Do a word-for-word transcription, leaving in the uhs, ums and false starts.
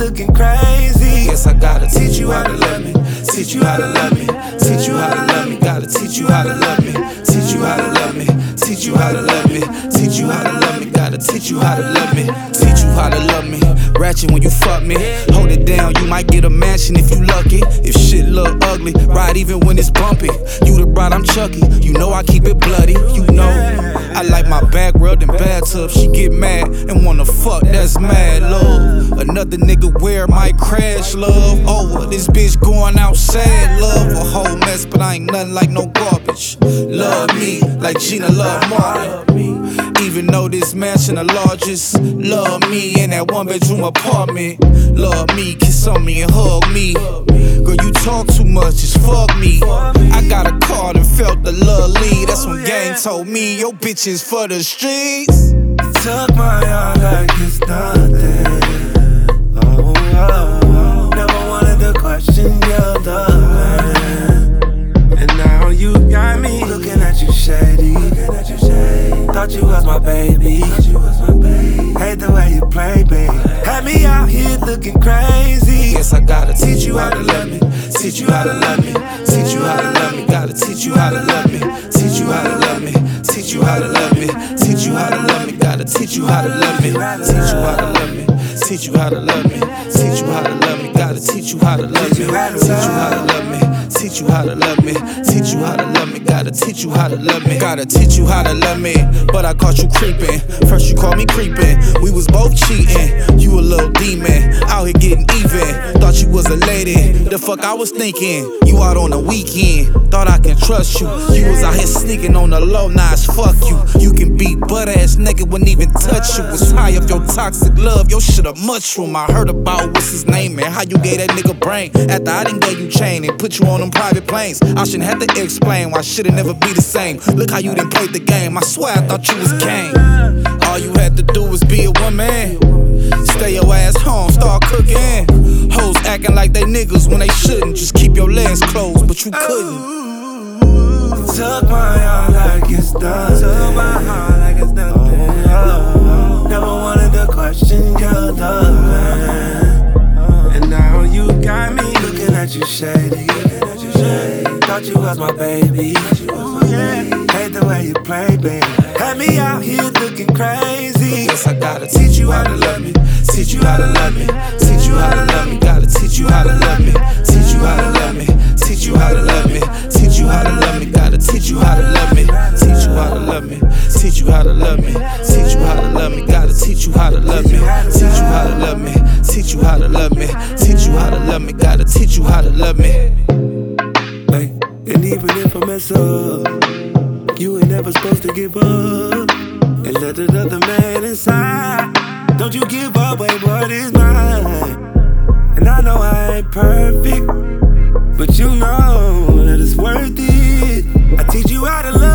looking crazy. Guess I gotta teach you how to love me. Teach you how to love me. Teach you how to love me. Gotta teach you how to love me. Teach you how to love me. Teach you how to love me. Teach you how to love me. Gotta teach you how to love me. Teach you how to love me. Ratchet when you fuck me. Hold it down, you might get a mansion if you lucky. If shit look ugly, ride even when it's bumpy. You the bride, I'm Chucky. You know I keep it bloody. You know I like my back rubbed in bathtub. She get mad and wanna fuck, that's mad love. Another nigga where might crash, love. Over, this bitch going outside, love. A whole mess, but I ain't nothing like no garbage. Love me like Gina love Martin. Even though this mansion the largest, love me in that one bedroom apartment. Love me, kiss on me and hug me. Girl, you talk too much, just fuck me. I got a card and felt the love lead. That's when gang told me your bitch is for the streets. Took my heart like it's nothing. Oh, oh, oh. Never wanted to question your love. And now you got me looking at you shady. Thought you was my baby. Hate the way you play, babe. Had me out here looking crazy. Guess I gotta teach you how to love me. Teach you how to love me. Teach you how to love me. Gotta teach you how to love me. Teach you how to love me. Teach you how to love me. Teach you how to love me. Gotta teach you how to love me. Teach you how to love me. Teach you how to love me. Teach you how to love me. Gotta teach you how to love me. Teach you how to love me. Teach you how to love me. Teach you how to love me. Gotta teach you how to love me. Gotta teach you how to love me. But I caught you creeping. First you called me creeping. We was both cheating. You a little demon. Out here getting even. Thought you was a lady. The fuck I was thinking. You out on the weekend. Thought I can trust you. You was out here sneaking on the low. Nah, it's fuck you. You can be butt ass nigga. Wouldn't even touch you. Was high off your toxic love. Your shit a mushroom. I heard about what's his name and how you gave that nigga brain. After I done gave you chain and put you on them private planes. I shouldn't have to explain why shit'll never be the same. Look how you done played the game. I swear I thought you was game. All you had to do was be a woman. Stay your ass home, start cooking. Hoes acting like they niggas when they shouldn't. Just keep your legs closed, but you couldn't. Took my heart like it's nothing. Took my heart like it's nothing. Oh, oh, oh. Never wanted to question your love, man. And now you got me looking at you shady. Thought you was my baby. Hate the way you play, baby. Had me out here looking crazy. Guess I gotta teach you how to love me. Teach you how to love me. Teach you how to love me. Gotta teach you how to love me. Teach you how to love me. Teach you how to love me. Teach you how to love me. Gotta teach you how to love me. Teach you how to love me. Teach you how to love me. Teach you how to love me. Gotta teach you how to love me. Teach you how to love me. Teach you how to love me. Teach you how to love me. Gotta teach you how to love me. Hey, and even if I mess up, you ain't never supposed to give up and let another man inside. Don't you give up, wait, what is mine? And I know I ain't perfect, but you know that it's worth it. I teach you how to love.